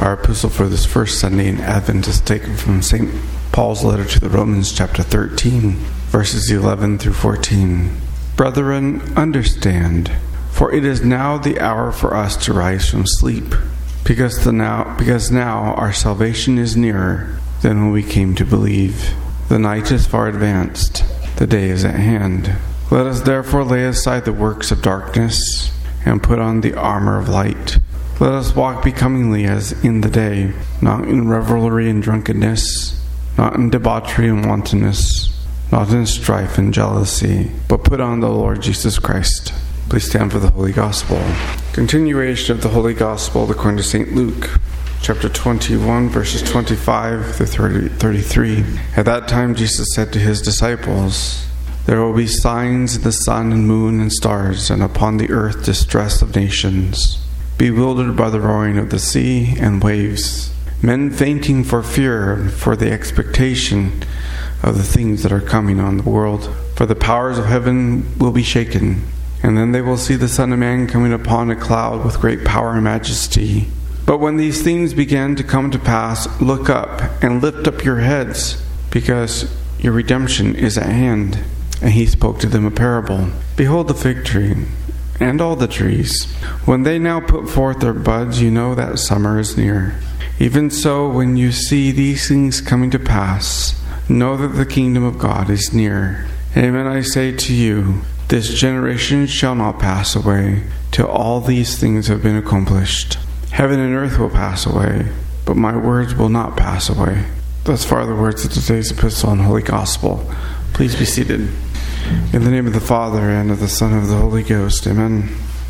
Our epistle for this first Sunday in Advent is taken from St. Paul's letter to the Romans, chapter 13, verses 11 through 14. Brethren, understand, for it is now the hour for us to rise from sleep, because now our salvation is nearer than when we came to believe. The night is far advanced, the day is at hand. Let us therefore lay aside the works of darkness and put on the armor of light. Let us walk becomingly as in the day, not in revelry and drunkenness, not in debauchery and wantonness, not in strife and jealousy, but put on the Lord Jesus Christ. Please stand for the Holy Gospel. Continuation of the Holy Gospel according to St. Luke, chapter 21, verses 25 through 33. At that time Jesus said to his disciples, "There will be signs in the sun and moon and stars, and upon the earth distress of nations, bewildered by the roaring of the sea and waves, men fainting for fear for the expectation of the things that are coming on the world. For the powers of heaven will be shaken, and then they will see the Son of Man coming upon a cloud with great power and majesty. But when these things begin to come to pass, look up and lift up your heads, because your redemption is at hand." And he spoke to them a parable. "Behold the fig tree, and all the trees. When they now put forth their buds, you know that summer is near. Even so, when you see these things coming to pass, know that the kingdom of God is near. Amen, I say to you, this generation shall not pass away, till all these things have been accomplished. Heaven and earth will pass away, but my words will not pass away." Thus far the words of today's epistle and Holy Gospel. Please be seated. In the name of the Father, and of the Son, and of the Holy Ghost. Amen.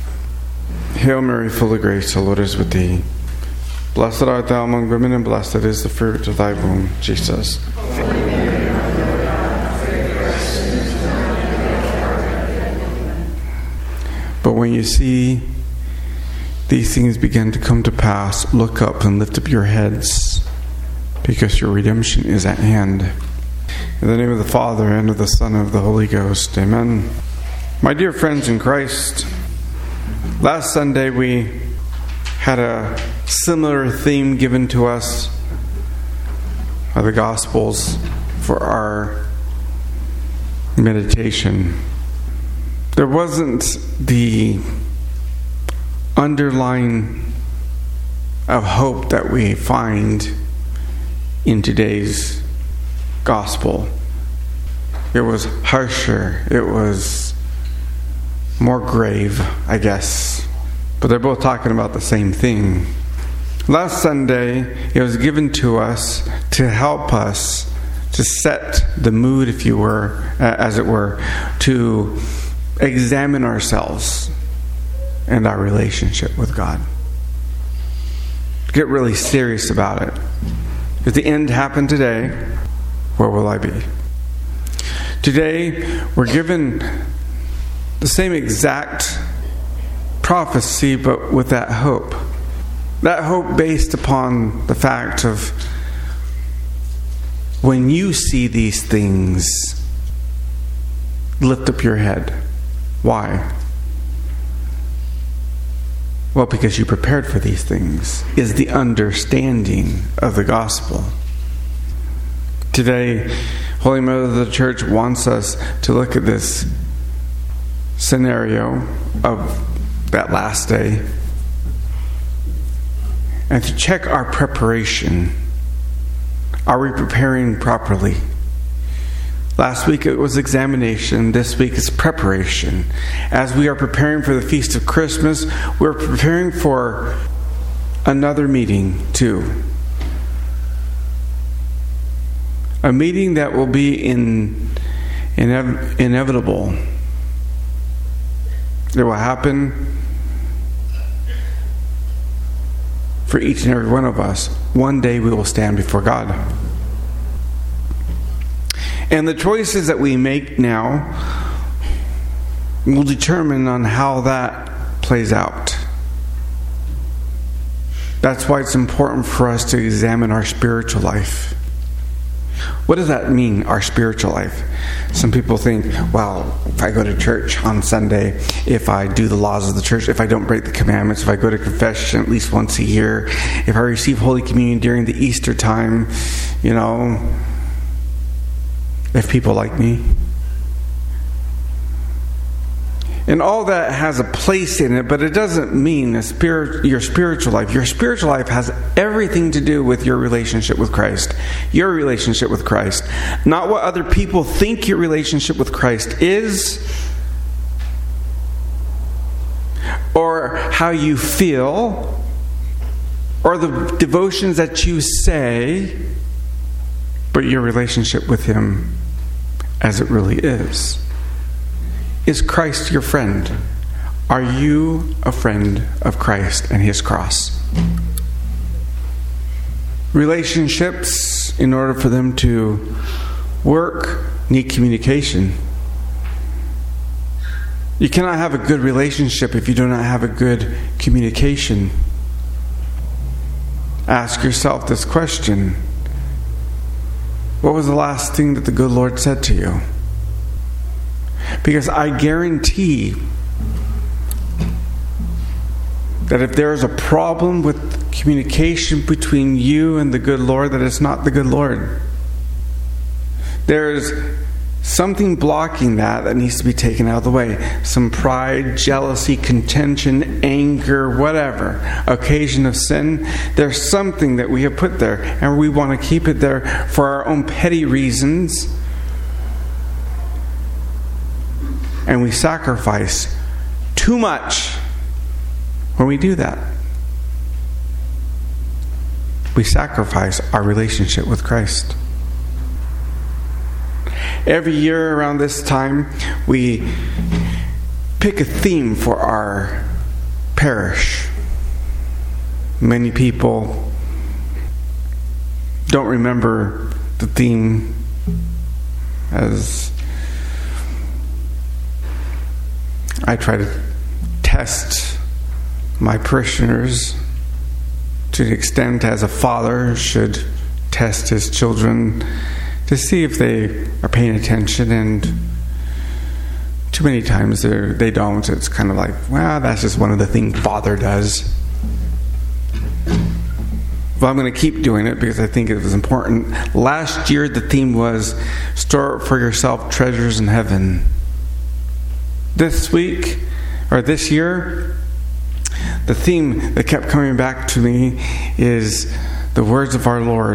Hail Mary, full of grace, the Lord is with thee. Blessed art thou among women, and blessed is the fruit of thy womb, Jesus. But when you see these things begin to come to pass, look up and lift up your heads, because your redemption is at hand. In the name of the Father, and of the Son, and of the Holy Ghost. Amen. My dear friends in Christ, last Sunday we had a similar theme given to us by the Gospels for our meditation. There wasn't the underline of hope that we find in today's Gospel. It was harsher, it was more grave, I guess. But they're both talking about the same thing. Last Sunday, it was given to us to help us to set the mood, if you were, as it were, to examine ourselves and our relationship with God. Get really serious about it. If the end happened today, where will I be? Today, we're given the same exact prophecy, but with that hope. That hope based upon the fact of when you see these things, lift up your head. Why? Well, because you prepared for these things, is the understanding of the gospel. Today, Holy Mother of the Church wants us to look at this scenario of that last day and to check our preparation. Are we preparing properly? Last week it was examination. This week is preparation. As we are preparing for the Feast of Christmas, we're preparing for another meeting too. A meeting that will be inevitable. It will happen for each and every one of us. One day we will stand before God. And the choices that we make now will determine on how that plays out. That's why it's important for us to examine our spiritual life. What does that mean, our spiritual life? Some people think, well, if I go to church on Sunday, if I do the laws of the church, if I don't break the commandments, if I go to confession at least once a year, if I receive Holy Communion during the Easter time, if people like me. And all that has a place in it, but it doesn't mean your spiritual life. Your spiritual life has everything to do with your relationship with Christ. Your relationship with Christ. Not what other people think your relationship with Christ is, or how you feel, or the devotions that you say, but your relationship with Him as it really is. Is Christ your friend? Are you a friend of Christ and His cross? Relationships, in order for them to work, need communication. You cannot have a good relationship if you do not have a good communication. Ask yourself this question. What was the last thing that the good Lord said to you? Because I guarantee that if there is a problem with communication between you and the good Lord, that it's not the good Lord. There's something blocking that needs to be taken out of the way. Some pride, jealousy, contention, anger, whatever, occasion of sin. There's something that we have put there, and we want to keep it there for our own petty reasons. And we sacrifice too much when we do that. We sacrifice our relationship with Christ. Every year around this time, we pick a theme for our parish. Many people don't remember the theme, as I try to test my parishioners to the extent as a father should test his children to see if they are paying attention, and too many times they don't. It's kind of like, well, that's just one of the things father does. Well, I'm going to keep doing it because I think it was important. Last year the theme was store up for yourself treasures in heaven. This week, or this year, the theme that kept coming back to me is the words of our Lord.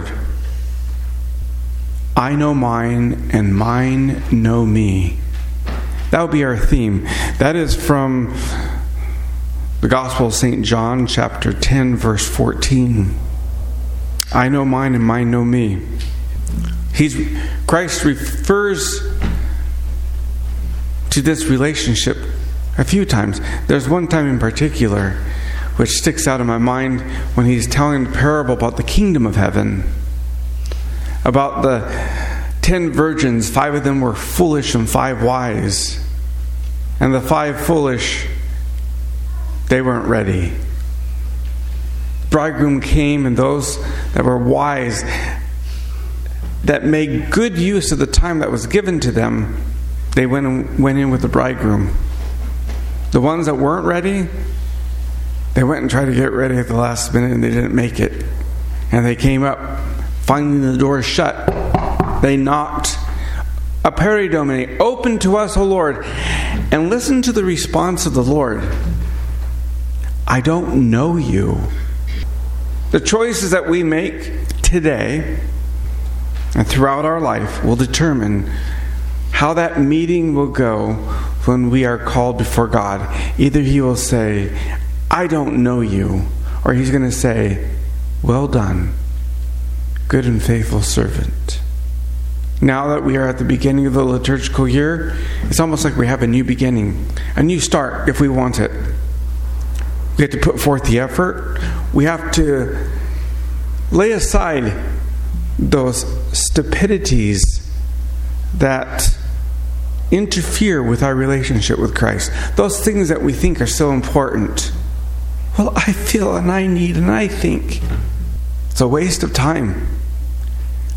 I know mine, and mine know me. That would be our theme. That is from the Gospel of St. John, chapter 10, verse 14. I know mine, and mine know me. Christ refers to this relationship a few times. There's one time in particular which sticks out in my mind when He's telling the parable about the kingdom of heaven. About the 10 virgins, 5 of them were foolish and 5 wise. And the 5 foolish, they weren't ready. The bridegroom came, and those that were wise, that made good use of the time that was given to them, they went in with the bridegroom. The ones that weren't ready, they went and tried to get ready at the last minute, and they didn't make it. And they came up, finding the door shut. They knocked. Aperi Domini, open to us, O Lord. And listen to the response of the Lord. I don't know you. The choices that we make today and throughout our life will determine how that meeting will go when we are called before God. Either He will say, I don't know you, or He's going to say, well done, good and faithful servant. Now that we are at the beginning of the liturgical year, it's almost like we have a new beginning, a new start if we want it. We have to put forth the effort. We have to lay aside those stupidities that interfere with our relationship with Christ. Those things that we think are so important. Well, I feel and I need and I think. It's a waste of time.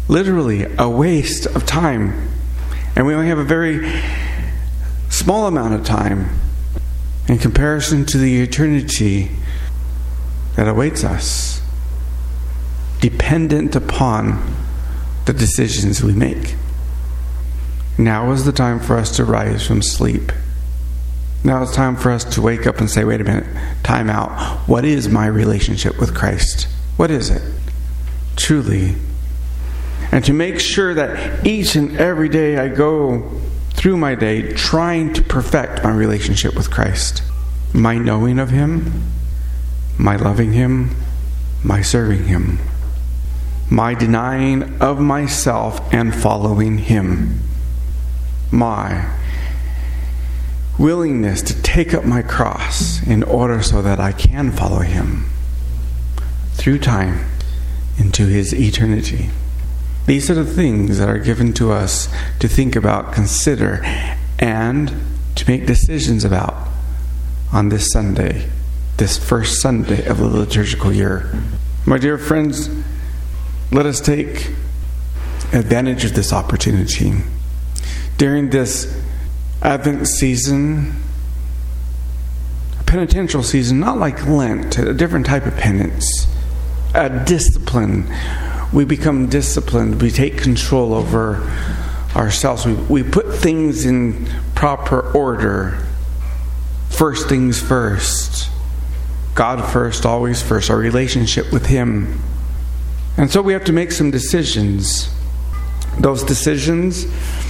literally a waste of time. And we only have a very small amount of time in comparison to the eternity that awaits us, dependent upon the decisions we make. Now is the time for us to rise from sleep. Now it's time for us to wake up and say, wait a minute, time out. What is my relationship with Christ? What is it? Truly. And to make sure that each and every day I go through my day trying to perfect my relationship with Christ. My knowing of Him, my loving Him, my serving Him, my denying of myself and following Him, my willingness to take up my cross in order so that I can follow Him through time into His eternity. These are the things that are given to us to think about, consider, and to make decisions about on this Sunday, this first Sunday of the liturgical year. My dear friends, let us take advantage of this opportunity. During this Advent season, a penitential season, not like Lent, a different type of penance, a discipline. We become disciplined. We take control over ourselves. We put things in proper order. First things first. God first, always first. Our relationship with Him. And so we have to make some decisions. Those decisions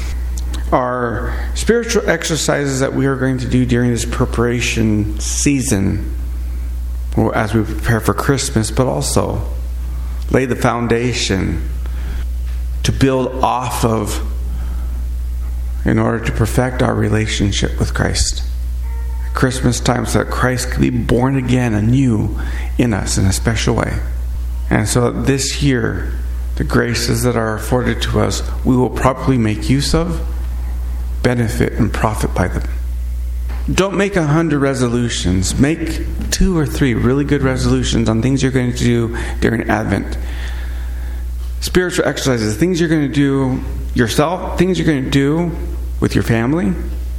are spiritual exercises that we are going to do during this preparation season, as we prepare for Christmas, but also lay the foundation to build off of in order to perfect our relationship with Christ. Christmas time, so that Christ can be born again anew in us in a special way. And so this year, the graces that are afforded to us, we will properly make use of, benefit, and profit by them. Don't make 100 resolutions. Make 2 or 3 really good resolutions on things you're going to do during Advent. Spiritual exercises, things you're going to do yourself, things you're going to do with your family.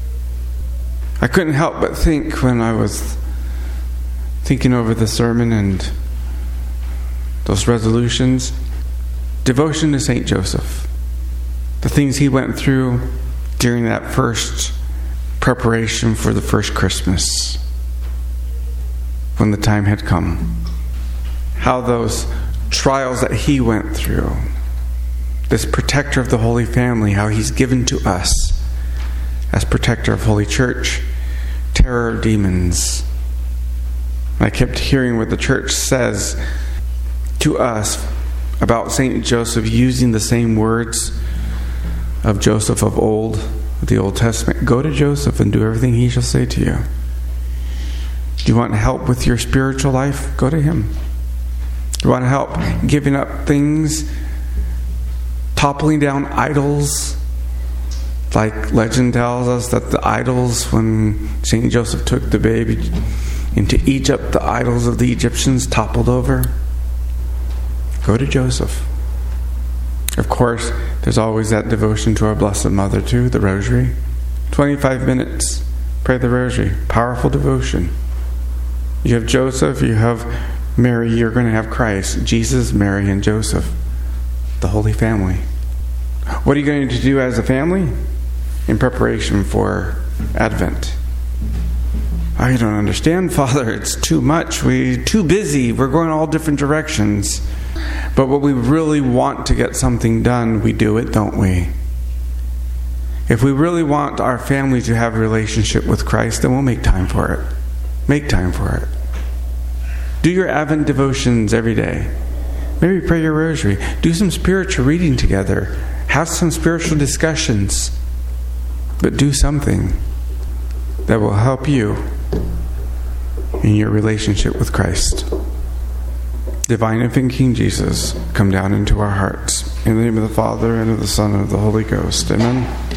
I couldn't help but think when I was thinking over the sermon and those resolutions, devotion to St. Joseph. The things he went through during that first preparation for the first Christmas, when the time had come. How those trials that he went through, this protector of the Holy Family, how he's given to us as protector of Holy Church, terror of demons. I kept hearing what the Church says to us about St. Joseph, using the same words of Joseph of old, the Old Testament. Go to Joseph and do everything he shall say to you. Do you want help with your spiritual life? Go to him. Do you want help giving up things, toppling down idols? Like legend tells us that the idols, when St. Joseph took the baby into Egypt, the idols of the Egyptians toppled over. Go to Joseph. Of course, there's always that devotion to our Blessed Mother too, the Rosary. 25 minutes, pray the Rosary. Powerful devotion. You have Joseph, you have Mary, you're going to have Christ. Jesus, Mary, and Joseph. The Holy Family. What are you going to do as a family in preparation for Advent? I don't understand, Father. It's too much. We're too busy. We're going all different directions. But when we really want to get something done, we do it, don't we? If we really want our family to have a relationship with Christ, then we'll make time for it. Make time for it. Do your Advent devotions every day. Maybe pray your Rosary. Do some spiritual reading together. Have some spiritual discussions. But do something that will help you in your relationship with Christ. Divine Infant King Jesus, come down into our hearts. In the name of the Father, and of the Son, and of the Holy Ghost. Amen.